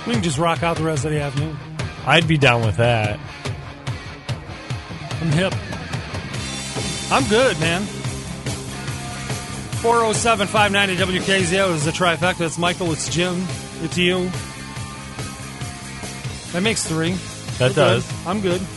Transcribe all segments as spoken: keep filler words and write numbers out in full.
We can just rock out the rest of the afternoon. I'd be down with that. I'm hip. I'm good, man. four oh seven, five ninety W K Z O is the trifecta. It's Michael, it's Jim, it's you. That makes three. That We're does. Good. I'm good.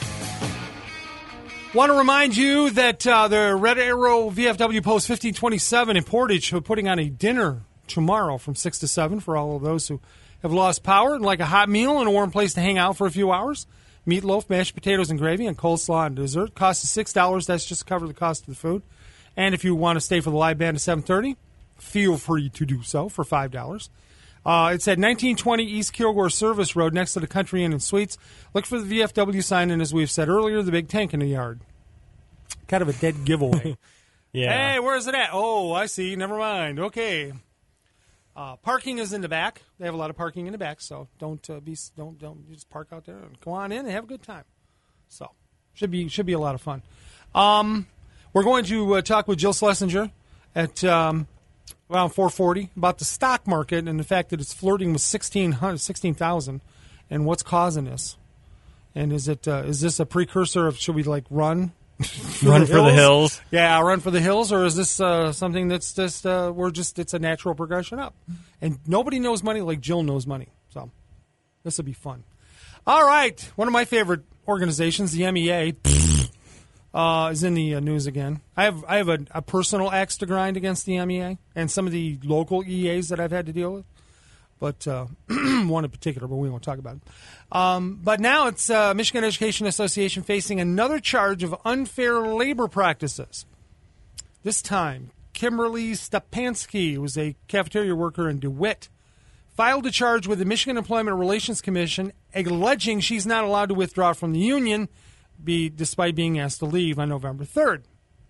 Want to remind you that uh, the Red Arrow V F W Post fifteen twenty-seven in Portage are putting on a dinner tomorrow from six to seven for all of those who have lost power and like a hot meal and a warm place to hang out for a few hours. Meatloaf, mashed potatoes and gravy, and coleslaw and dessert. Cost is six dollars. That's just to cover the cost of the food. And if you want to stay for the live band at seven thirty, feel free to do so for five dollars. Uh, it's at nineteen twenty East Kilgore Service Road next to the Country Inn and Suites. Look for the V F W sign, and as we've said earlier, the big tank in the yard. Kind of a dead giveaway. Yeah. Hey, where's it at? Oh, I see. Never mind. Okay. Uh, parking is in the back. They have a lot of parking in the back, so don't uh, be don't don't just park out there and go on in and have a good time. So should be should be a lot of fun. Um, we're going to uh, talk with Jill Schlesinger at um, around four forty about the stock market and the fact that it's flirting with sixteen thousand and what's causing this. And is it uh, is this a precursor of should we like run? For run the for the hills. Yeah, run for the hills, or is this uh, something that's just uh, we're just it's a natural progression up? And nobody knows money like Jill knows money, so this will be fun. All right, one of my favorite organizations, the M E A, uh, is in the uh, news again. I have I have a, a personal axe to grind against the M E A and some of the local E As that I've had to deal with, but uh, one in particular, but we won't talk about it. Um, but now it's uh, Michigan Education Association facing another charge of unfair labor practices. This time, Kimberly Stepansky, who was a cafeteria worker in DeWitt, filed a charge with the Michigan Employment Relations Commission alleging she's not allowed to withdraw from the union be, despite being asked to leave on November third.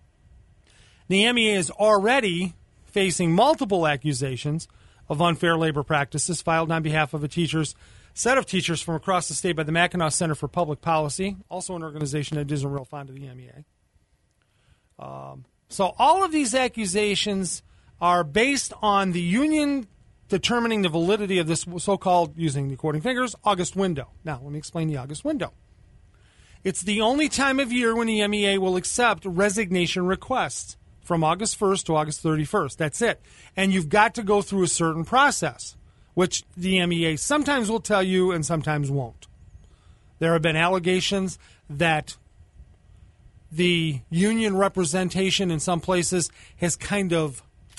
The M E A is already facing multiple accusations of unfair labor practices filed on behalf of a teacher's set of teachers from across the state by the Mackinac Center for Public Policy, also an organization that isn't real fond of the M E A. Um, so all of these accusations are based on the union determining the validity of this so-called, using the quoting fingers, August window. Now, let me explain the August window. It's the only time of year when the M E A will accept resignation requests from August first to August thirty-first. That's it. And you've got to go through a certain process, which the M E A sometimes will tell you and sometimes won't. There have been allegations that the union representation in some places has kind of,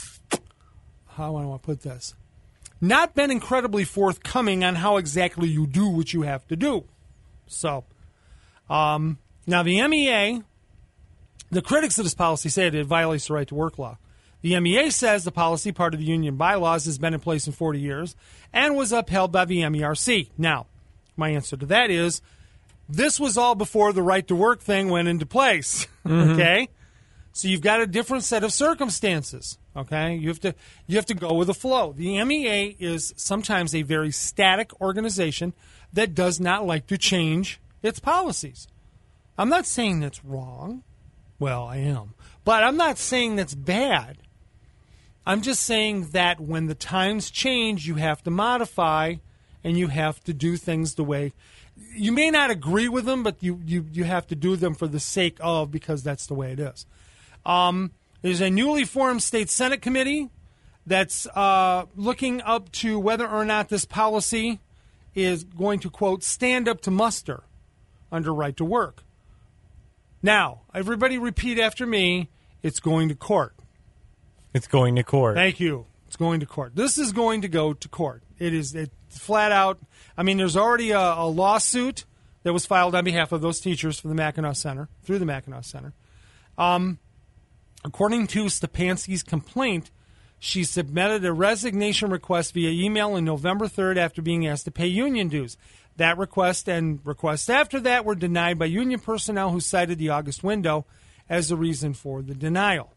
how do I want to put this, not been incredibly forthcoming on how exactly you do what you have to do. So, um, now the M E A, the critics of this policy say that it violates the right to work law. The M E A says the policy, part of the union bylaws, has been in place in forty years and was upheld by the M E R C. Now, my answer to that is this was all before the right to work thing went into place. Mm-hmm. Okay? So you've got a different set of circumstances. Okay? You have to you have to go with the flow. The M E A is sometimes a very static organization that does not like to change its policies. I'm not saying that's wrong. Well, I am. But I'm not saying that's bad. I'm just saying that when the times change, you have to modify and you have to do things the way. You may not agree with them, but you, you, you have to do them for the sake of, because that's the way it is. Um, there's a newly formed state Senate committee that's uh, looking up to whether or not this policy is going to, quote, stand up to muster under right to work. Now, everybody repeat after me, it's going to court. It's going to court. Thank you. It's going to court. This is going to go to court. It is it's flat out. I mean, there's already a, a lawsuit that was filed on behalf of those teachers from the Mackinac Center, through the Mackinac Center. Um, according to Stepansky's complaint, she submitted a resignation request via email on November third after being asked to pay union dues. That request and requests after that were denied by union personnel who cited the August window as the reason for the denial.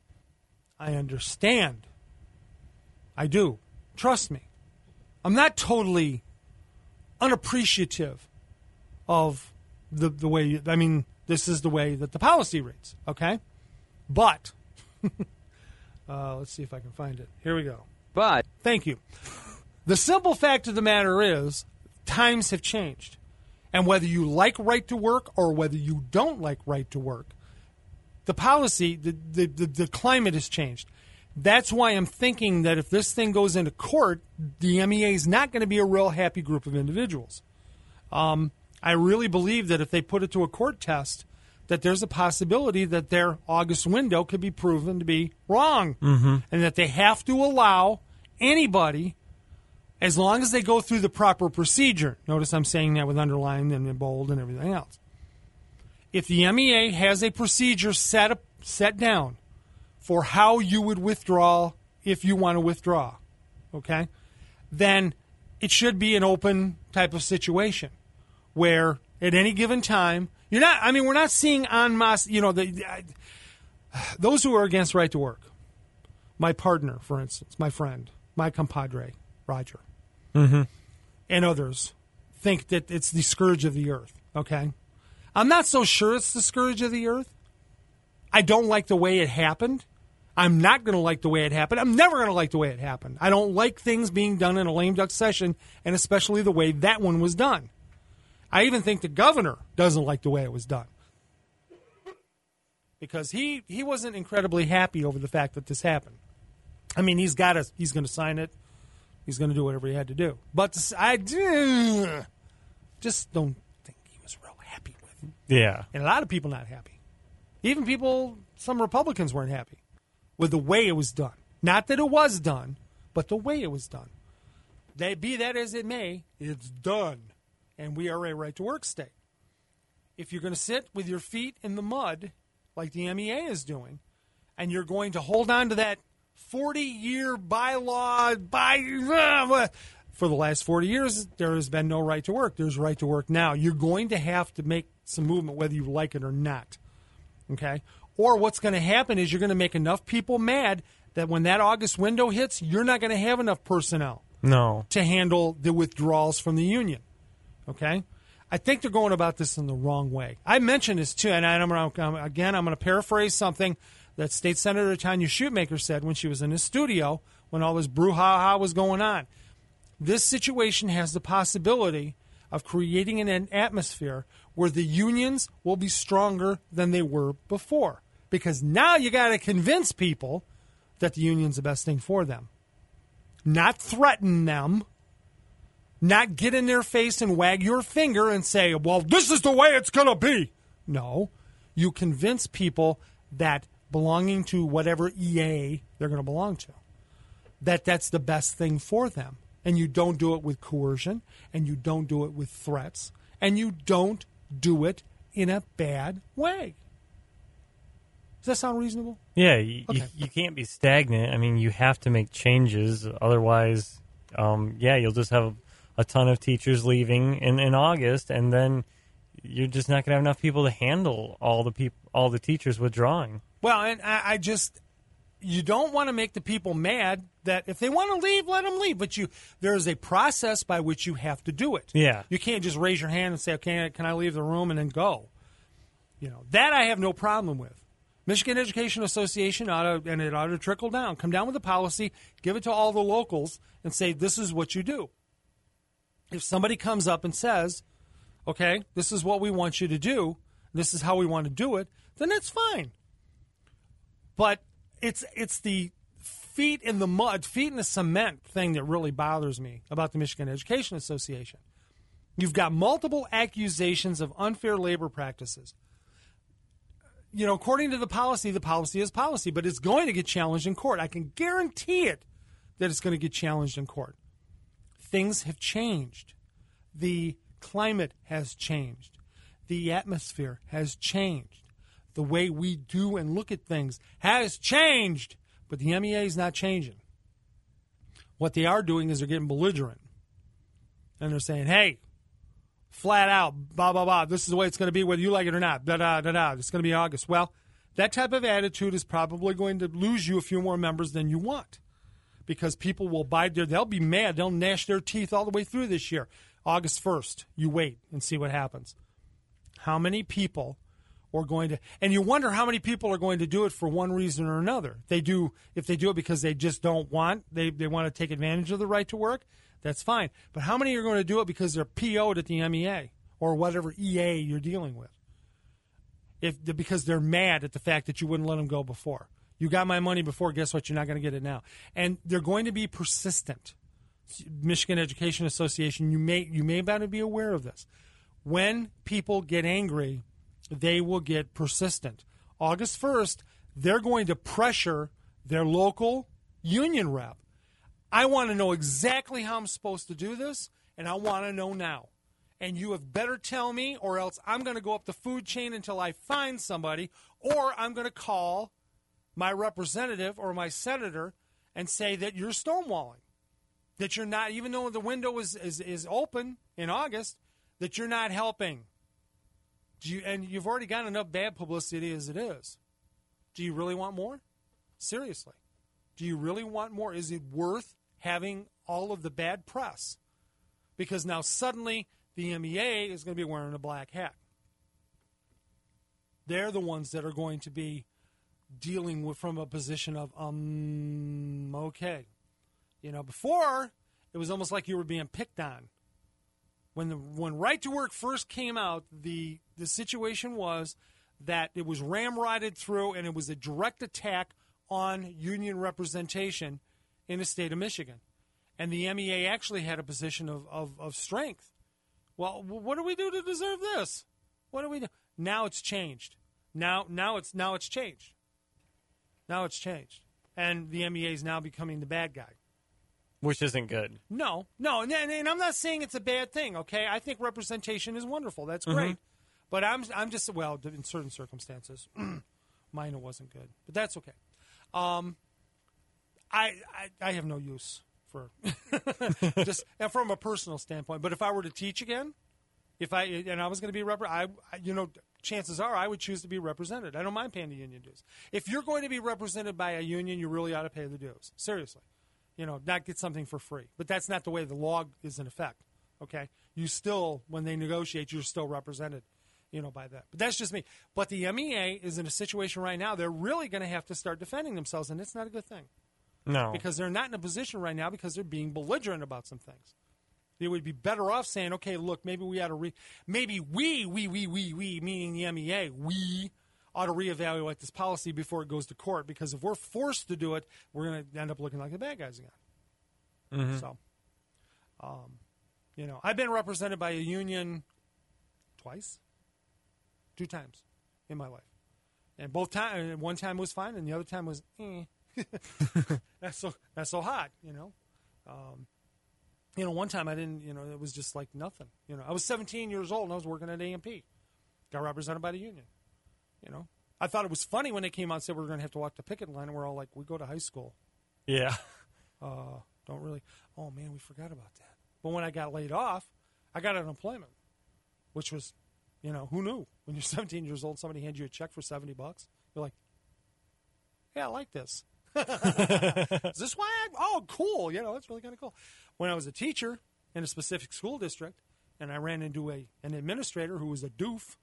I understand. I do. Trust me. I'm not totally unappreciative of the the way, you, I mean, this is the way that the policy reads, okay? But, uh, let's see if I can find it. Here we go. But. Thank you. The simple fact of the matter is times have changed. And whether you like right to work or whether you don't like right to work, the policy, the, the, the, the climate has changed. That's why I'm thinking that if this thing goes into court, the M E A is not going to be a real happy group of individuals. Um, I really believe that if they put it to a court test, that there's a possibility that their August window could be proven to be wrong. Mm-hmm. And that they have to allow anybody, as long as they go through the proper procedure. Notice I'm saying that with underlined and in bold and everything else. If the M E A has a procedure set up, set down for how you would withdraw if you want to withdraw, okay, then it should be an open type of situation where at any given time, you're not, I mean, we're not seeing en masse, you know, the, uh, those who are against right to work. My partner, for instance, my friend, my compadre, Roger, mm-hmm. and others think that it's the scourge of the earth, okay? I'm not so sure it's the scourge of the earth. I don't like the way it happened. I'm not going to like the way it happened. I'm never going to like the way it happened. I don't like things being done in a lame duck session, and especially the way that one was done. I even think the governor doesn't like the way it was done because he, he wasn't incredibly happy over the fact that this happened. I mean, he's got to, he's going to sign it. He's going to do whatever he had to do. But I uh, just don't think he was real happy with it. Yeah. And a lot of people not happy. Even people, some Republicans weren't happy with the way it was done. Not that it was done, but the way it was done. They, be that as it may, it's done. And we are a right-to-work state. If you're going to sit with your feet in the mud, like the M E A is doing, and you're going to hold on to that forty-year bylaw, by, uh, for the last forty years, there has been no right to work. There's right to work now. You're going to have to make some movement, whether you like it or not. Okay? Or what's going to happen is you're going to make enough people mad that when that August window hits, you're not going to have enough personnel No. to handle the withdrawals from the union. Okay? I think they're going about this in the wrong way. I mentioned this, too, and I'm gonna, again, I'm going to paraphrase something that State Senator Tanya Shoemaker said when she was in the studio when all this brouhaha was going on. This situation has the possibility of creating an atmosphere where the unions will be stronger than they were before. Because now you got to convince people that the union's the best thing for them. Not threaten them. Not get in their face and wag your finger and say, well, this is the way it's going to be. No. You convince people that belonging to whatever E A they're going to belong to, that that's the best thing for them. And you don't do it with coercion, and you don't do it with threats, and you don't do it in a bad way. Does that sound reasonable? Yeah, you, Okay. you, you can't be stagnant. I mean, you have to make changes. Otherwise, um, yeah, you'll just have a ton of teachers leaving in, in August, and then you're just not going to have enough people to handle all the peop- all the teachers withdrawing. Well, and I, I just, you don't want to make the people mad that if they want to leave, let them leave. But you, there is a process by which you have to do it. Yeah. You can't just raise your hand and say, okay, can I leave the room and then go? You know, that I have no problem with. Michigan Education Association ought to, and it ought to trickle down. Come down with a policy, give it to all the locals, and say, this is what you do. If somebody comes up and says, okay, this is what we want you to do, this is how we want to do it, then it's fine. But it's it's the feet in the mud, feet in the cement thing that really bothers me about the Michigan Education Association. You've got multiple accusations of unfair labor practices. You know, according to the policy, the policy is policy, but it's going to get challenged in court. I can guarantee it that it's going to get challenged in court. Things have changed. The climate has changed. The atmosphere has changed. The way we do and look at things has changed, but the M E A is not changing. What they are doing is they're getting belligerent. And they're saying, hey, flat out, blah, blah, blah, this is the way it's going to be whether you like it or not, da-da, da-da, it's going to be August. Well, that type of attitude is probably going to lose you a few more members than you want because people will bide their, they'll be mad, they'll gnash their teeth all the way through this year. August first, you wait and see what happens. How many people are going to, and you wonder how many people are going to do it for one reason or another. They do, if they do it because they just don't want, they, they want to take advantage of the right to work, That's fine. But how many are going to do it because they're P O'd at the M E A or whatever E A you're dealing with? If because they're mad at the fact that you wouldn't let them go before. You got my money before, guess what? You're not going to get it now. And they're going to be persistent. Michigan Education Association, you may you may better be aware of this. When people get angry, they will get persistent. August first, they're going to pressure their local union rep. I want to know exactly how I'm supposed to do this, and I want to know now. And you have better tell me, or else I'm going to go up the food chain until I find somebody, or I'm going to call my representative or my senator and say that you're stonewalling, that you're not, even though the window is, is, is open in August, that you're not helping. Do you, and you've already got enough bad publicity as it is. Do you really want more? Seriously. Do you really want more? Is it worth having all of the bad press? Because now suddenly the M E A is going to be wearing a black hat. They're the ones that are going to be dealing with from a position of, um, okay. You know, before, it was almost like you were being picked on. When the when Right to Work first came out, the the situation was that it was ramrodded through, and it was a direct attack on union representation in the state of Michigan. And the M E A actually had a position of, of, of strength. Well, what do we do to deserve this? What do we do? Now it's changed. Now now it's now it's changed. Now it's changed. And the M E A is now becoming the bad guy. Which isn't good. No, no, and, and I'm not saying it's a bad thing, okay? I think representation is wonderful. That's great. Mm-hmm. But I'm I'm just, well, in certain circumstances, mine it wasn't good. But that's okay. Um, I, I I have no use for, just and from a personal standpoint. But if I were to teach again, if I and I was going to be, rep- I, I you know, chances are I would choose to be represented. I don't mind paying the union dues. If you're going to be represented by a union, you really ought to pay the dues. Seriously. You know, not get something for free. But that's not the way the law is in effect, okay? You still, when they negotiate, you're still represented, you know, by that. But that's just me. But the M E A is in a situation right now, they're really going to have to start defending themselves, and it's not a good thing. No. Because they're not in a position right now because they're being belligerent about some things. They would be better off saying, okay, look, maybe we ought to re- maybe we, we, we, we, we, meaning the M E A, we ought to reevaluate this policy before it goes to court, because if we're forced to do it, we're going to end up looking like the bad guys again. Mm-hmm. So, um, you know, I've been represented by a union twice, two times in my life, and both time, one time was fine, and the other time was, eh. that's so that's so hot, you know. Um, you know, one time I didn't, you know, it was just like nothing. You know, I was seventeen years old and I was working at A M P, got represented by the union. You know, I thought it was funny when they came out and said we were going to have to walk the picket line, and we're all like, we go to high school. Yeah. Uh, don't really, oh, man, we forgot about that. But when I got laid off, I got unemployment, which was, you know, who knew? When you're seventeen years old, somebody hands you a check for seventy bucks. You're like, yeah, I like this. Is this why I, oh, cool. You know, that's really kind of cool. When I was a teacher in a specific school district, and I ran into a an administrator who was a doof,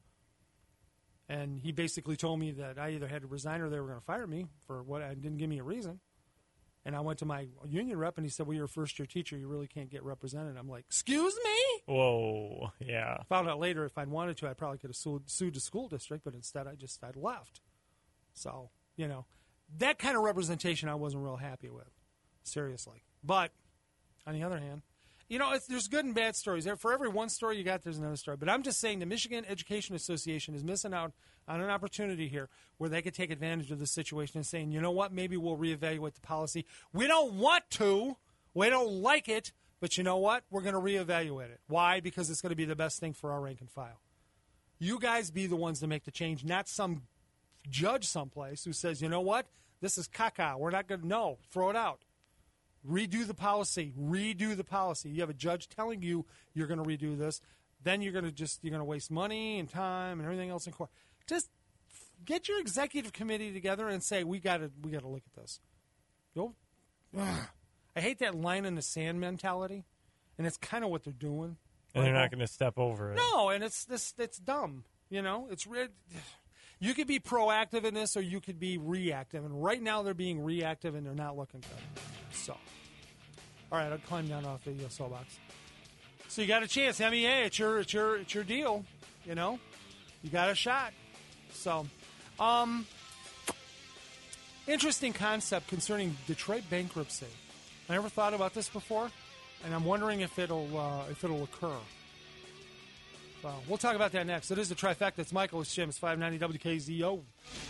and he basically told me that I either had to resign or they were going to fire me for what, I didn't give me a reason. And I went to my union rep, and he said, well, you're a first-year teacher. You really can't get represented. I'm like, excuse me? Whoa, yeah. Found out later if I'd wanted to, I probably could have sued, sued the school district, but instead I just I'd left. So, you know, that kind of representation I wasn't real happy with, seriously. But on the other hand, you know, it's, there's good and bad stories. For every one story you got, there's another story. But I'm just saying the Michigan Education Association is missing out on an opportunity here where they could take advantage of the situation and saying, you know what, maybe we'll reevaluate the policy. We don't want to. We don't like it. But you know what? We're going to reevaluate it. Why? Because it's going to be the best thing for our rank and file. You guys be the ones to make the change, not some judge someplace who says, you know what, this is caca. We're not going to, no, throw it out. Redo the policy. Redo the policy. You have a judge telling you you're going to redo this. Then you're going to just you're going to waste money and time and everything else in court. Just get your executive committee together and say we got to we got to look at this. Go. I hate that line in the sand mentality, and it's kind of what they're doing. And they're not going to step over it. No, and it's this it's dumb. You know, it's red. You could be proactive in this, or you could be reactive. And right now, they're being reactive, and they're not looking good. So, All right, I'll climb down off the uh, soapbox. So you got a chance. M E A, it's your, it's your, it's your deal. You know, you got a shot. So, um, interesting concept concerning Detroit bankruptcy. I never thought about this before, and I'm wondering if it'll uh, if it'll occur. So we'll talk about that next. It is the trifecta. It's Michael. It's Jim. It's five ninety W K Z O.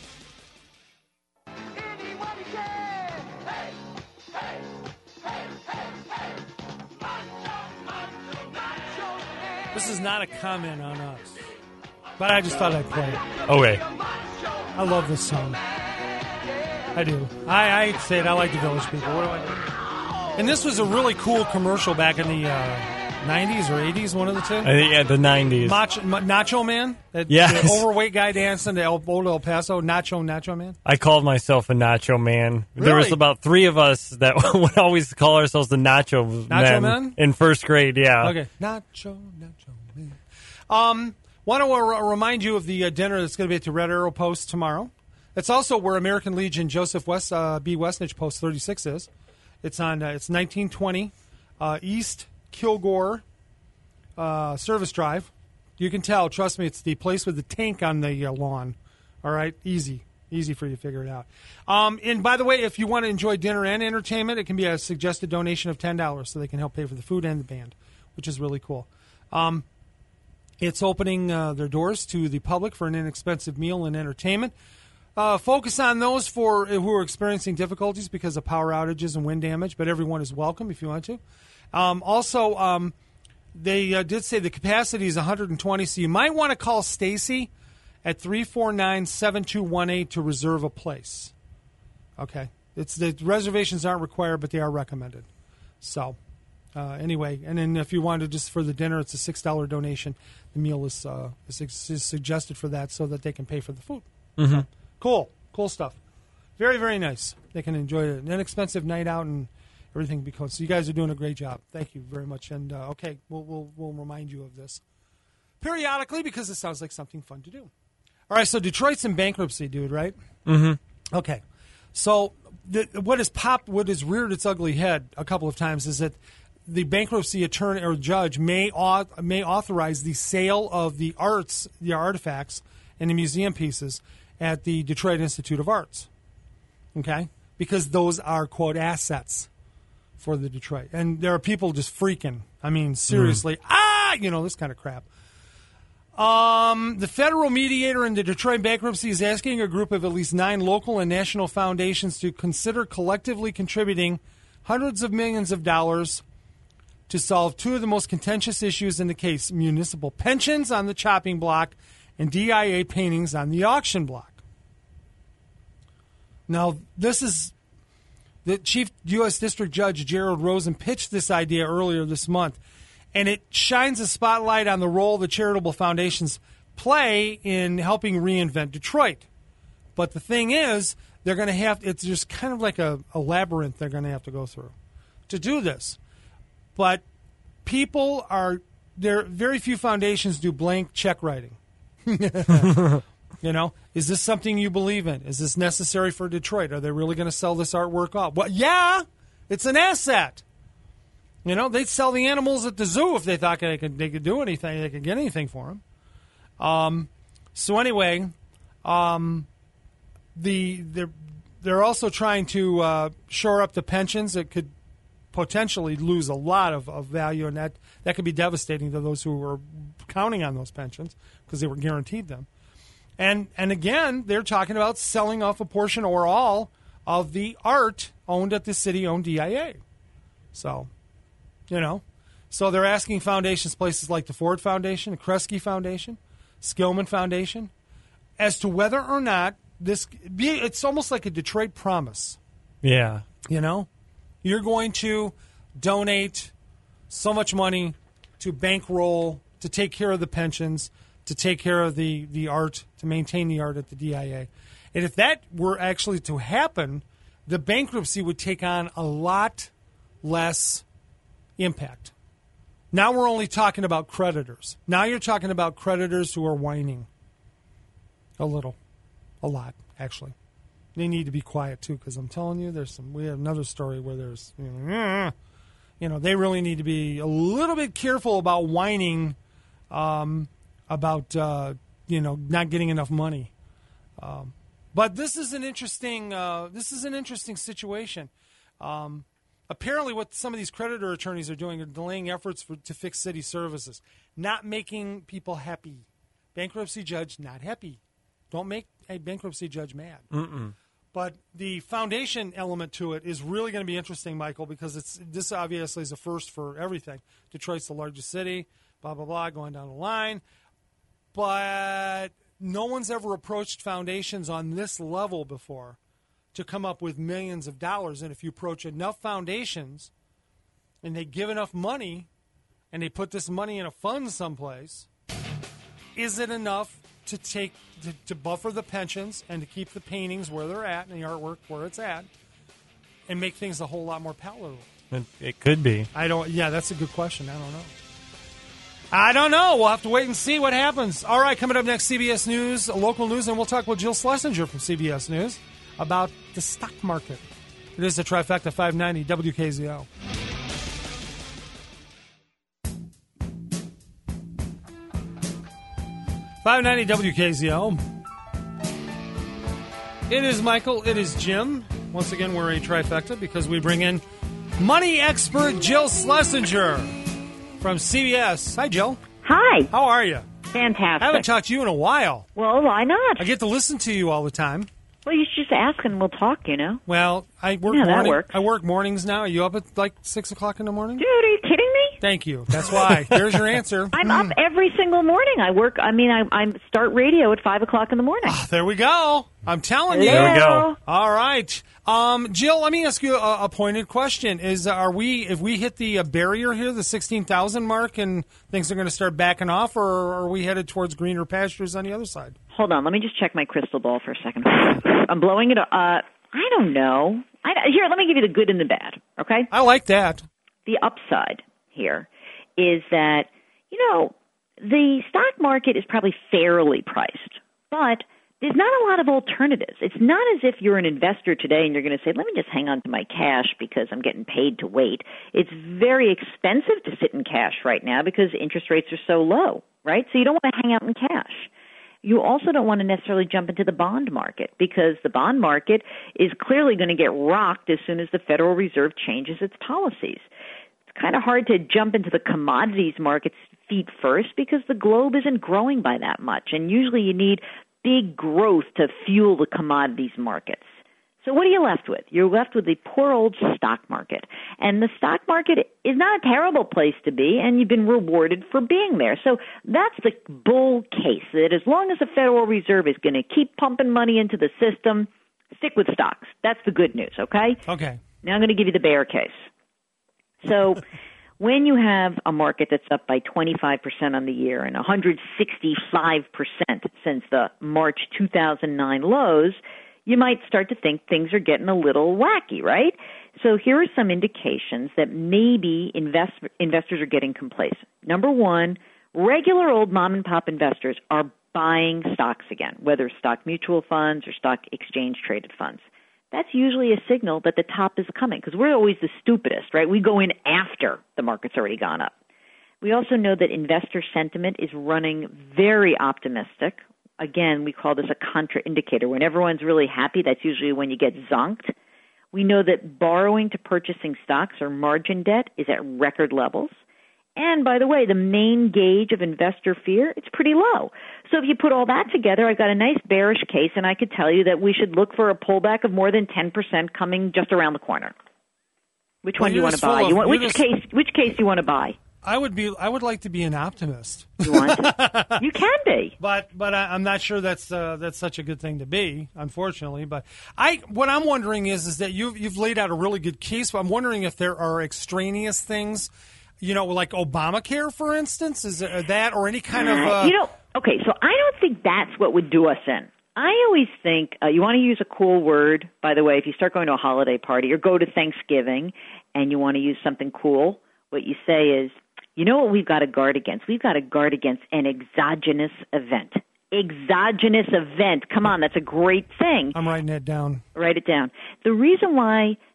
This is not a comment on us, but I just thought I'd play it. Okay. I love this song. I do. I, I say it. I like the Village People. What do I do? And this was a really cool commercial back in the uh, nineties or eighties, one of the two. I think, yeah, the nineties. Macho, Ma- Nacho Man? That, Yes. The overweight guy dancing to El, old El Paso. Nacho, Nacho Man? I called myself a Nacho Man. There was Really? about three of us that would always call ourselves the Nacho, Nacho Men Men? in first grade, yeah. Okay. Nacho, Nacho Man. Um, want to uh, remind you of the uh, dinner that's going to be at the Red Arrow Post tomorrow. It's also where American Legion Joseph West, uh, B. Westnich Post thirty-six is. It's on. Uh, it's nineteen twenty uh, East Kilgore uh, Service Drive. You can tell. Trust me, it's the place with the tank on the uh, lawn. All right, easy, easy for you to figure it out. Um, and by the way, if you want to enjoy dinner and entertainment, it can be a suggested donation of ten dollars, so they can help pay for the food and the band, which is really cool. Um, it's opening uh, their doors to the public for an inexpensive meal and entertainment. Uh, focus on those for who are experiencing difficulties because of power outages and wind damage, but everyone is welcome if you want to. Um, also, um, they uh, did say the capacity is one hundred twenty, so you might want to call Stacy at three four nine, seven two one eight to reserve a place. Okay, it's the reservations aren't required, but they are recommended. So, uh, anyway, and then if you wanted just for the dinner, it's a six dollar donation. The meal is, uh, is, is suggested for that so that they can pay for the food. Mm-hmm. So, cool, cool stuff. Very, very nice. They can enjoy it. An inexpensive night out and everything. Because so you guys are doing a great job. Thank you very much. And uh, okay, we'll we'll we'll remind you of this periodically because it sounds like something fun to do. All right, so Detroit's in bankruptcy, dude. Right? Mm-hmm. Okay. So the, what has popped, what has reared its ugly head a couple of times is that the bankruptcy attorney or judge may auth- may authorize the sale of the arts, the artifacts, and the museum pieces at the Detroit Institute of Arts. Okay? Because those are, quote, assets for the Detroit. And there are people just freaking. I mean, seriously, mm. ah, you know, this kind of crap. Um, the federal mediator in the Detroit bankruptcy is asking a group of at least nine local and national foundations to consider collectively contributing hundreds of millions of dollars to solve two of the most contentious issues in the case: municipal pensions on the chopping block and D I A paintings on the auction block. Now, this is the Chief U S District Judge Gerald Rosen pitched this idea earlier this month, and it shines a spotlight on the role the charitable foundations play in helping reinvent Detroit. But the thing is, they're going to have, it's just kind of like a, a labyrinth they're going to have to go through to do this. But people are, there very few foundations do blank check writing. You know, is this something you believe in? Is this necessary for Detroit? Are they really going to sell this artwork off? Well, yeah, it's an asset. You know, they'd sell the animals at the zoo if they thought they could they could do anything, they could get anything for them. Um, so anyway, um, the they're they're also trying to uh, shore up the pensions that could potentially lose a lot of, of value, and that, that could be devastating to those who were counting on those pensions because they were guaranteed them. And and again, they're talking about selling off a portion or all of the art owned at the city-owned D I A. So, you know, so they're asking foundations, places like the Ford Foundation, the Kresge Foundation, Skillman Foundation, as to whether or not this, it's almost like a Detroit promise. Yeah. You know, you're going to donate so much money to bankroll, to take care of the pensions, to take care of the, the art, to maintain the art at the D I A. And if that were actually to happen, the bankruptcy would take on a lot less impact. Now we're only talking about creditors. Now you're talking about creditors who are whining. A little. A lot, actually. They need to be quiet, too, because I'm telling you, there's some. We have another story where there's, you know, you know, they really need to be a little bit careful about whining um, about, uh, you know, not getting enough money. Um, but this is an interesting, uh, this is an interesting situation. Um, apparently what some of these creditor attorneys are doing are delaying efforts for, to fix city services, not making people happy. Bankruptcy judge, not happy. Don't make a bankruptcy judge mad. Mm-mm. But the foundation element to it is really going to be interesting, Michael, because it's this obviously is a first for everything. Detroit's the largest city, blah, blah, blah, going down the line. But no one's ever approached foundations on this level before to come up with millions of dollars. And if you approach enough foundations and they give enough money and they put this money in a fund someplace, is it enough to take to, to buffer the pensions and to keep the paintings where they're at and the artwork where it's at and make things a whole lot more palatable? It, it could be. I don't. Yeah, that's a good question. I don't know. I don't know. We'll have to wait and see what happens. All right, coming up next, C B S News, local news, and we'll talk with Jill Schlesinger from C B S News about the stock market. It is the Trifecta five ninety W K Z O. five ninety W K Z O. It is Michael. It is Jim. Once again, we're a trifecta because we bring in money expert Jill Schlesinger from C B S. Hi, Jill. Hi. How are you? Fantastic. I haven't talked to you in a while. Well, why not? I get to listen to you all the time. Well, you should just ask and we'll talk, you know. Well, I work Yeah, that morning. works. I work mornings now. Are you up at like six o'clock in the morning? Dude, are you kidding me? Thank you. That's why. There's your answer. I'm Mm. up every single morning. I work, I mean, I, I start radio at five o'clock in the morning. Ah, there we go. I'm telling you. There we go. All right, um, Jill. Let me ask you a, a pointed question: Is are we if we hit the uh, barrier here, the sixteen thousand mark, and things are going to start backing off, or are we headed towards greener pastures on the other side? Hold on, let me just check my crystal ball for a second. I'm blowing it. Uh, I don't know. I, here, let me give you the good and the bad. Okay. I like that. The upside here is that, you know, the stock market is probably fairly priced, but there's not a lot of alternatives. It's not as if you're an investor today and you're going to say, let me just hang on to my cash because I'm getting paid to wait. It's very expensive to sit in cash right now because interest rates are so low, right? So you don't want to hang out in cash. You also don't want to necessarily jump into the bond market because the bond market is clearly going to get rocked as soon as the Federal Reserve changes its policies. It's kind of hard to jump into the commodities markets feet first because the globe isn't growing by that much, and usually you need big growth to fuel the commodities markets. So what are you left with? You're left with the poor old stock market. And the stock market is not a terrible place to be, and you've been rewarded for being there. So that's the bull case, that as long as the Federal Reserve is going to keep pumping money into the system, stick with stocks. That's the good news, okay? Okay. Now I'm going to give you the bear case. So when you have a market that's up by twenty-five percent on the year and one hundred sixty-five percent since the March two thousand nine lows, you might start to think things are getting a little wacky, right? So here are some indications that maybe invest, investors are getting complacent. Number one, regular old mom-and-pop investors are buying stocks again, whether stock mutual funds or stock exchange-traded funds. That's usually a signal that the top is coming because we're always the stupidest, right? We go in after the market's already gone up. We also know that investor sentiment is running very optimistic. Again, we call this a contraindicator. When everyone's really happy, that's usually when you get zonked. We know that borrowing to purchasing stocks or margin debt is at record levels. And by the way, the main gauge of investor fear, it's pretty low. So if you put all that together, I've got a nice bearish case, and I could tell you that we should look for a pullback of more than ten percent coming just around the corner. Which Well, one do you you're want to just full buy? of- You want, you're which just- case? Which case do you want to buy? I would be. I would like to be an optimist. You want? You can be. But but I, I'm not sure that's uh, that's such a good thing to be, unfortunately. But I what I'm wondering is is that you've you've laid out a really good case. But I'm wondering if there are extraneous things, you know, like Obamacare, for instance, is there that or any kind of uh, you know, okay, so I don't think that's what would do us in. I always think uh, you want to use a cool word, by the way, if you start going to a holiday party or go to Thanksgiving and you want to use something cool, what you say is, you know what we've got to guard against? We've got to guard against an exogenous event. Exogenous event. Come on, that's a great thing. I'm writing that down. Write it down. The reason why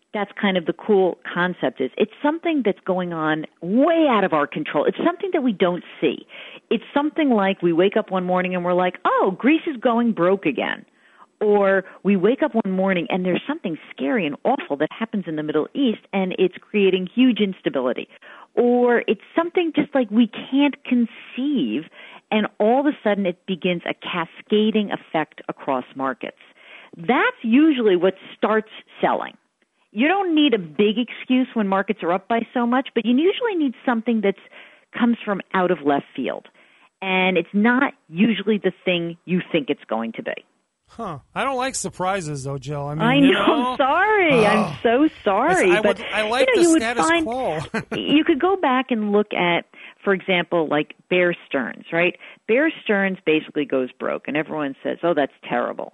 that's kind of the cool concept is it's something that's going on way out of our control. It's something that we don't see. It's something like we wake up one morning and we're like, oh, Greece is going broke again. Or we wake up one morning and there's something scary and awful that happens in the Middle East and it's creating huge instability. Or it's something just like we can't conceive and all of a sudden it begins a cascading effect across markets. That's usually what starts selling. You don't need a big excuse when markets are up by so much, but you usually need something that comes from out of left field. And it's not usually the thing you think it's going to be. Huh. I don't like surprises, though, Jill. I mean, I know. You know I'm sorry. oh. I'm so sorry. I, but would, I like you know, the you status would find, quo. you could go back and look at, for example, like Bear Stearns, right? Bear Stearns basically goes broke, and everyone says, oh, that's terrible.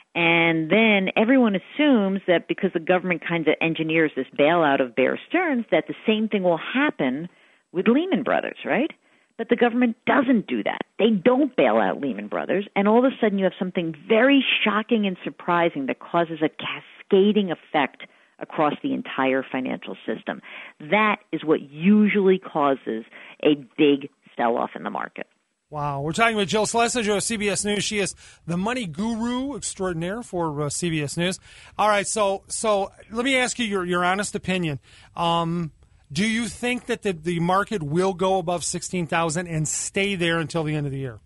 And then everyone assumes that because the government kind of engineers this bailout of Bear Stearns, that the same thing will happen with Lehman Brothers, right? But the government doesn't do that. They don't bail out Lehman Brothers, and all of a sudden you have something very shocking and surprising that causes a cascading effect across the entire financial system. That is what usually causes a big sell-off in the market. Wow. We're talking with Jill Schlesinger of C B S News. She is the money guru extraordinaire for uh, C B S News. All right, so so let me ask you your, your honest opinion. Um, do you think that the, the market will go above sixteen thousand and stay there until the end of the year?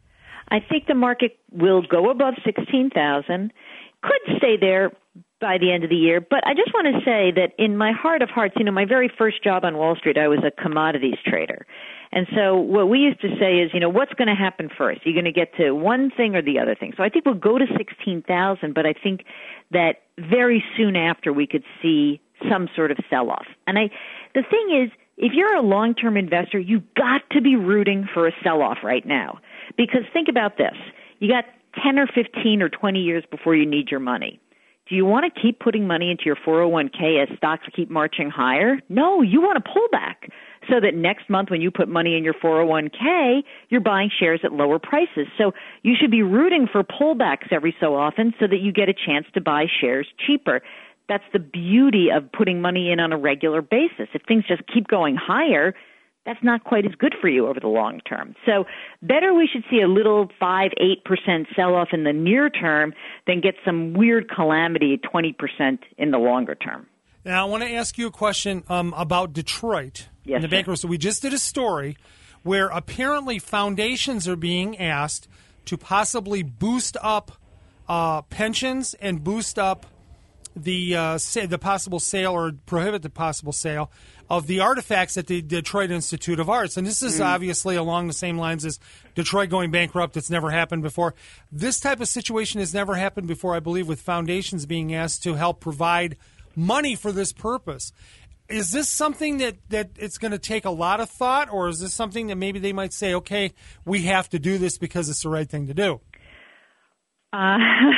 I think the market will go above sixteen thousand, could stay there by the end of the year. But I just want to say that in my heart of hearts, you know, my very first job on Wall Street, I was a commodities trader. And so what we used to say is, you know, what's going to happen first? You're going to get to one thing or the other thing. So I think we'll go to sixteen thousand, but I think that very soon after we could see some sort of sell-off. And I, the thing is, if you're a long-term investor, you've got to be rooting for a sell-off right now. Because think about this. You got ten or fifteen or twenty years before you need your money. Do you want to keep putting money into your four oh one k as stocks keep marching higher? No, you want to pull back so that next month when you put money in your four oh one k, you're buying shares at lower prices. So you should be rooting for pullbacks every so often so that you get a chance to buy shares cheaper. That's the beauty of putting money in on a regular basis. If things just keep going higher, that's not quite as good for you over the long term. So better we should see a little five, eight percent sell-off in the near term than get some weird calamity at twenty percent in the longer term. Now, I want to ask you a question um, about Detroit. Yes, and the bankruptcy. So we just did a story where apparently foundations are being asked to possibly boost up uh, pensions and boost up the uh, sa- the possible sale or prohibit the possible sale of the artifacts at the Detroit Institute of Arts. And this is mm. obviously along the same lines as Detroit going bankrupt. It's never happened before. This type of situation has never happened before, I believe, with foundations being asked to help provide money for this purpose. Is this something that, that it's going to take a lot of thought, or is this something that maybe they might say, okay, we have to do this because it's the right thing to do? Uh,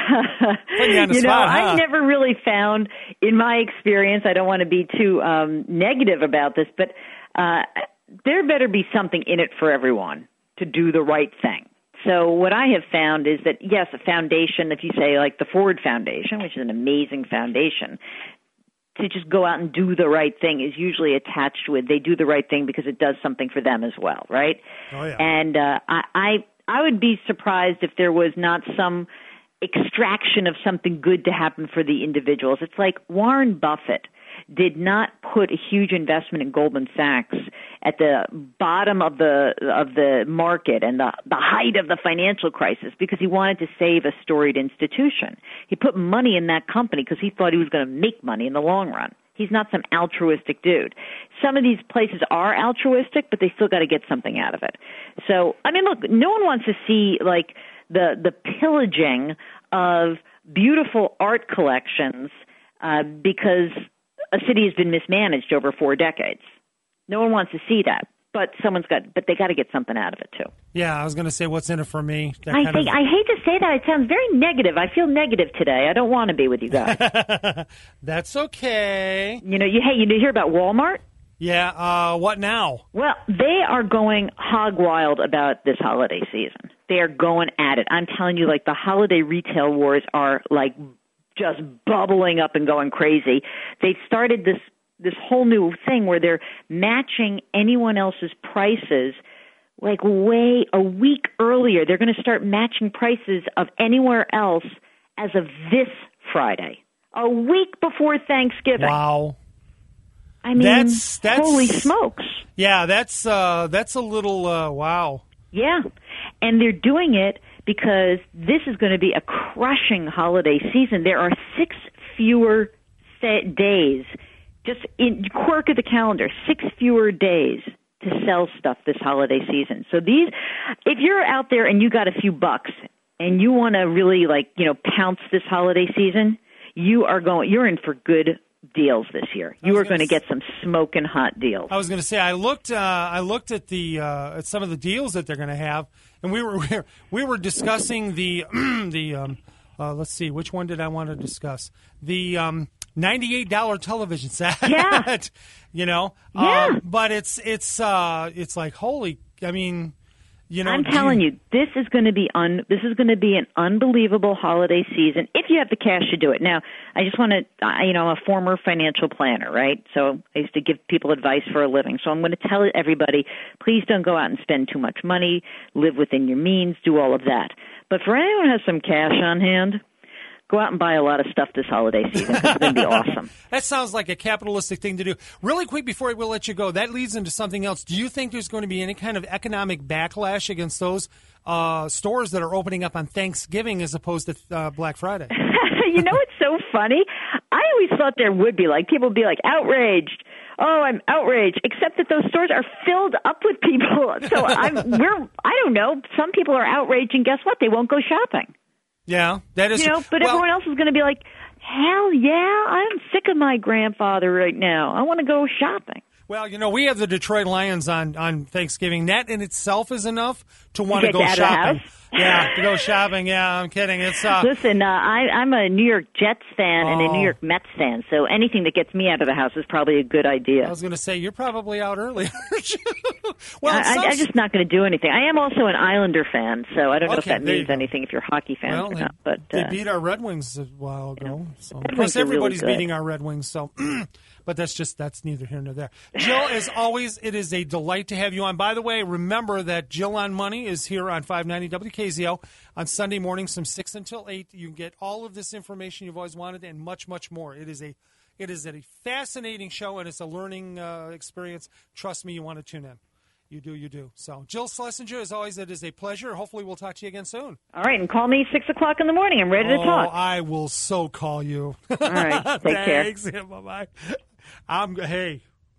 you you know, spot, huh? I've never really found, in my experience, I don't want to be too um, negative about this, but uh, there better be something in it for everyone to do the right thing. So what I have found is that, yes, a foundation, if you say like the Ford Foundation, which is an amazing foundation, to just go out and do the right thing is usually attached with they do the right thing because it does something for them as well, right? Oh, yeah. And uh, I, I I would be surprised if there was not some extraction of something good to happen for the individuals. It's like Warren Buffett did not put a huge investment in Goldman Sachs at the bottom of the of the market and the, the height of the financial crisis because he wanted to save a storied institution. He put money in that company because he thought he was going to make money in the long run. He's not some altruistic dude. Some of these places are altruistic, but they still got to get something out of it. So, I mean, look, no one wants to see like the the pillaging of beautiful art collections uh, because a city has been mismanaged over four decades. No one wants to see that, but someone's got, but they got to get something out of it too. Yeah, I was going to say, what's in it for me? That I kind think of... I hate to say that. It sounds very negative. I feel negative today. I don't want to be with you guys. That's okay. You know, you hey, you hear about Walmart? Yeah. Uh, what now? Well, they are going hog wild about this holiday season. They are going at it. I'm telling you, like the holiday retail wars are like just bubbling up and going crazy. They've started this this whole new thing where they're matching anyone else's prices like way a week earlier. They're going to start matching prices of anywhere else as of this Friday, a week before Thanksgiving. Wow. I mean, that's, that's, holy smokes. Yeah, that's uh, that's a little, uh, wow. Yeah, and they're doing it because this is going to be a crushing holiday season. There are six fewer set days, just in quirk of the calendar, six fewer days to sell stuff this holiday season. So these, if you're out there and you got a few bucks and you want to really like, you know, pounce this holiday season, you are going, you're in for good deals this year. You are going to get some smoking hot deals. I was going to say I looked. Uh, I looked at the uh, at some of the deals that they're going to have, and we were we were, we were discussing the the. Um, uh, let's see, which one did I want to discuss? The um, ninety-eight dollar television set. Yeah. You know. Yeah. Uh, but it's it's uh, it's like holy. I mean. You know, I'm telling you, this is going to be un, this is going to be an unbelievable holiday season if you have the cash to do it. Now, I just want to, I, you know, I'm a former financial planner, right? So I used to give people advice for a living. So I'm going to tell everybody, please don't go out and spend too much money, live within your means, do all of that. But for anyone who has some cash on hand, go out and buy a lot of stuff this holiday season. It's going to be awesome. That sounds like a capitalistic thing to do. Really quick before we'll let you go, that leads into something else. Do you think there's going to be any kind of economic backlash against those uh, stores that are opening up on Thanksgiving as opposed to uh, Black Friday? You know what's so funny? I always thought there would be. Like, people would be like, outraged. Oh, I'm outraged. Except that those stores are filled up with people. So I'm, we're, I don't know. Some people are outraged, and guess what? They won't go shopping. Yeah, that is. You know, but well, everyone else is going to be like, hell yeah, I'm sick of my grandfather right now. I want to go shopping. Well, you know, we have the Detroit Lions on, on Thanksgiving. That in itself is enough to want to go Get out of the shopping. house? Yeah, to go shopping. Yeah, I'm kidding. It's uh, Listen, uh, I, I'm a New York Jets fan and a Oh. New York Mets fan, so anything that gets me out of the house is probably a good idea. I was going to say, you're probably out early. well, I, I, some- I'm just not going to do anything. I am also an Islander fan, so I don't know if Okay, that there you means go. anything if you're hockey fans well, or they, not. But they uh, beat our Red Wings a while ago. So. Red Plus, Wings are really everybody's good. beating our Red Wings. So, but that's just that's neither here nor there. Jill, as always, it is a delight to have you on. By the way, remember that Jill on Money is here on five ninety W K Z O on Sunday mornings from six until eight. You can get all of this information you've always wanted and much, much more. It is a it is a fascinating show, and it's a learning uh, experience. Trust me, you want to tune in. You do, you do. So, Jill Schlesinger, as always, it is a pleasure. Hopefully, we'll talk to you again soon. all right, and call me six o'clock in the morning. I'm ready to Oh, talk. I will so call you. All right, take care. Thanks. Yeah, bye-bye. I'm, hey,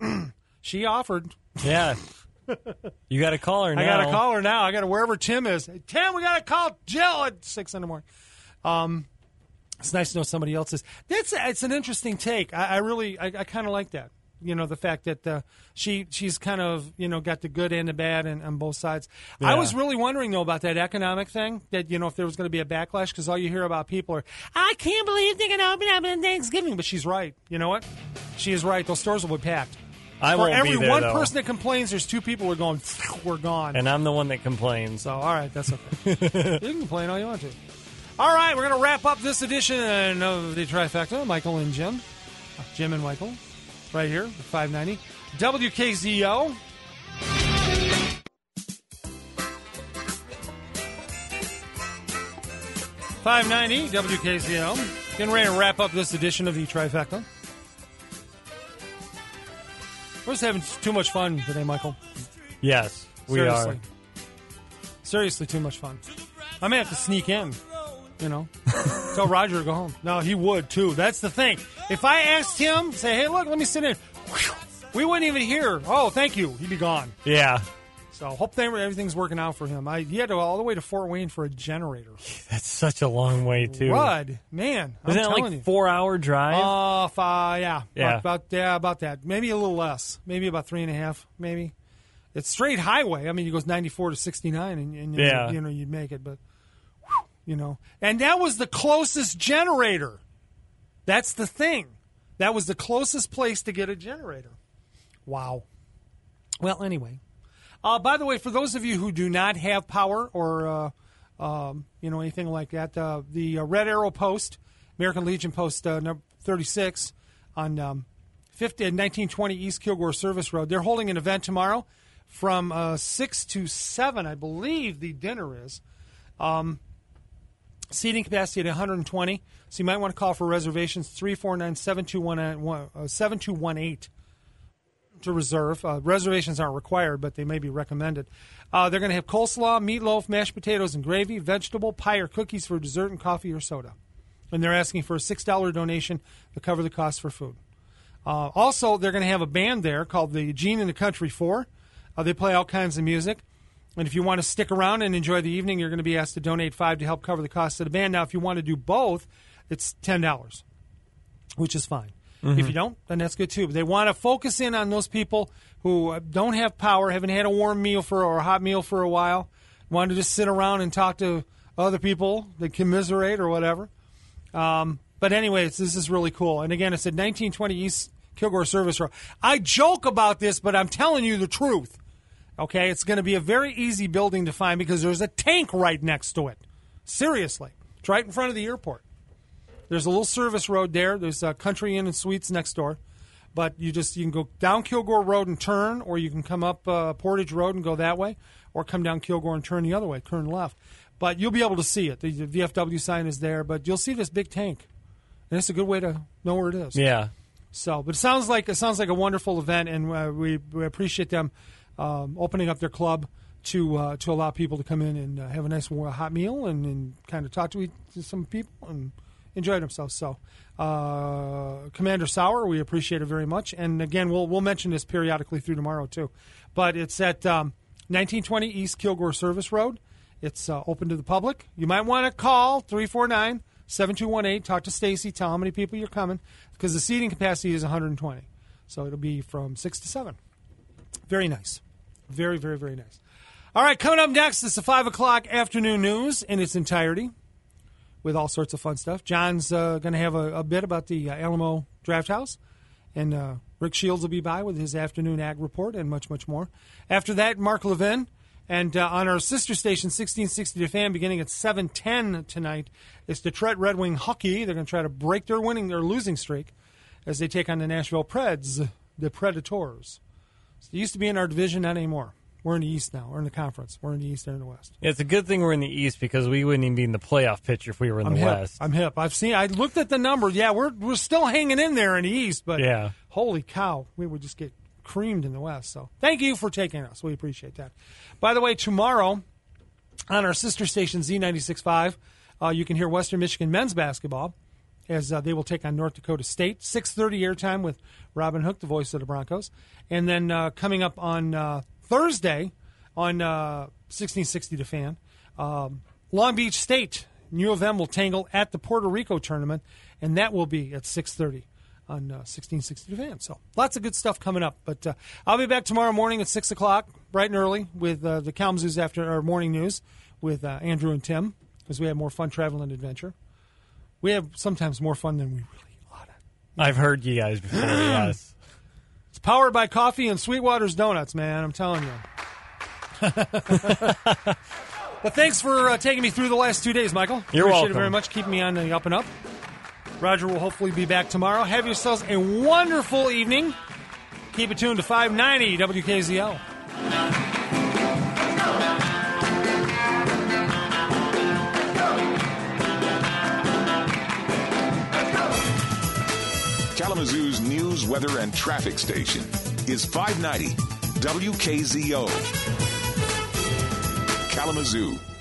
she offered. Yeah. You got to call her now. I got to call her now. I got to wherever Tim is. Hey, Tim, we got to call Jill at six in the morning. Um, it's nice to know somebody else's. That's it's an interesting take. I, I really, I, I kind of like that. You know, the fact that uh, she she's kind of you know got the good and the bad and on both sides. I Yeah. was really wondering though about that economic thing. That you know if there was going to be a backlash because all you hear about people are, I can't believe they're going to open up on Thanksgiving. But she's right. You know what? She is right. Those stores will be packed. I For won't every be there, one though. person that complains, there's two people who are going, we're gone. And I'm the one that complains. So, all right, that's okay. You can complain all you want to. All right, we're going to wrap up this edition of the Trifecta. Michael and Jim. Jim and Michael. Right here, five ninety. W K Z O. five ninety W K Z O. Getting ready to wrap up this edition of the Trifecta. We're just having too much fun today, Michael. Yes, we Seriously. are. Seriously, too much fun. I may have to sneak in, you know. Tell Roger to go home. No, he would, too. That's the thing. If I asked him, say, hey, look, let me sit in. We wouldn't even hear, oh, thank you. He'd be gone. Yeah. So hope they, everything's working out for him. I, he had to go all the way to Fort Wayne for a generator. That's such a long way, too. Rud, man, I'm Isn't that telling like you. four-hour drive? Uh, five, yeah. Yeah. About, about, yeah, about that. Maybe a little less. Maybe about three and a half, maybe. It's straight highway. I mean, it goes ninety-four to sixty-nine, and, and Yeah. you know, you'd make it. But, whew, you know. And that was the closest generator. That's the thing. That was the closest place to get a generator. Wow. Well, anyway. Uh, by the way, for those of you who do not have power or, uh, um, you know, anything like that, uh, the uh, Red Arrow Post American Legion Post uh, number thirty-six on um, nineteen twenty East Kilgore Service Road. They're holding an event tomorrow from uh, six to seven, I believe the dinner is. Um, seating capacity at one hundred twenty. So you might want to call for reservations, three four nine, seven two one eight to reserve. Uh, reservations aren't required, but they may be recommended. Uh, they're going to have coleslaw, meatloaf, mashed potatoes and gravy, vegetable, pie or cookies for dessert, and coffee or soda. And they're asking for a six dollars donation to cover the cost for food. Uh, also, they're going to have a band there called the Gene and the Country Four. Uh, they play all kinds of music. And if you want to stick around and enjoy the evening, you're going to be asked to donate five dollars to help cover the cost of the band. Now, if you want to do both, it's ten dollars, which is fine. Mm-hmm. If you don't, then that's good too. But they want to focus in on those people who don't have power, haven't had a warm meal for or a hot meal for a while, want to just sit around and talk to other people that commiserate or whatever. Um, but anyways, this is really cool. And again, it's at nineteen twenty East Kilgore Service Road. I joke about this, but I'm telling you the truth. Okay, it's going to be a very easy building to find because there's a tank right next to it. Seriously. It's right in front of the airport. There's a little service road there. There's a Country Inn and Suites next door. But you just you can go down Kilgore Road and turn, or you can come up uh, Portage Road and go that way, or come down Kilgore and turn the other way, turn left. But you'll be able to see it. The V F W sign is there, but you'll see this big tank. And it's a good way to know where it is. Yeah. So, but it sounds like it sounds like a wonderful event, and uh, we, we appreciate them um, opening up their club to uh, to allow people to come in and uh, have a nice hot meal and, and kind of talk to, each, to some people and enjoy themselves. So, uh, Commander Sauer, we appreciate it very much. And again, we'll we'll mention this periodically through tomorrow too. But it's at um, nineteen twenty East Kilgore Service Road. It's uh, open to the public. You might want to call three four nine, seven two one eight. Talk to Stacy. Tell how many people you're coming because the seating capacity is one hundred twenty. So it'll be from six to seven. Very nice. Very, very, very nice. All right, coming up next is the five o'clock afternoon news in its entirety with all sorts of fun stuff. John's uh, going to have a, a bit about the uh, Alamo Draft House, and uh, Rick Shields will be by with his afternoon ag report and much, much more. After that, Mark Levin. And uh, on our sister station, sixteen sixty The Fan, beginning at seven ten tonight, it's Detroit Red Wing hockey. They're going to try to break their winning, their losing streak as they take on the Nashville Preds, the Predators. So they used to be in our division, not anymore. We're in the East now. We're in the conference. We're in the East and in the West. Yeah, it's a good thing we're in the East because we wouldn't even be in the playoff picture if we were in I'm the hip. West. I'm hip. I've seen. I looked at the number. Yeah, we're we're still hanging in there in the East, but yeah. Holy cow, we would just get creamed in the West. So thank you for taking us. We appreciate that. By the way, tomorrow on our sister station Z ninety-six point five, uh, you can hear Western Michigan men's basketball as uh, they will take on North Dakota State. six thirty airtime with Robin Hook, the voice of the Broncos. And then uh, coming up on uh, Thursday on uh, sixteen sixty The Fan, um, Long Beach State, U of M will tangle at the Puerto Rico tournament, and that will be at six thirty on uh, sixteen sixty The Fan. So lots of good stuff coming up. But uh, I'll be back tomorrow morning at six o'clock, bright and early, with uh, the Kalamazoo's after our morning news with uh, Andrew and Tim, because we have more fun travel and adventure. We have sometimes more fun than we really ought to. I've heard you guys before, yes. It's powered by coffee and Sweetwater's Donuts, man. I'm telling you. But thanks for uh, taking me through the last two days, Michael. You're Appreciate welcome. it very much. Keep me on the up and up. Roger will hopefully be back tomorrow. Have yourselves a wonderful evening. Keep it tuned to five ninety W K Z L. Kalamazoo's news, weather, and traffic station is five ninety W K Z O. Kalamazoo.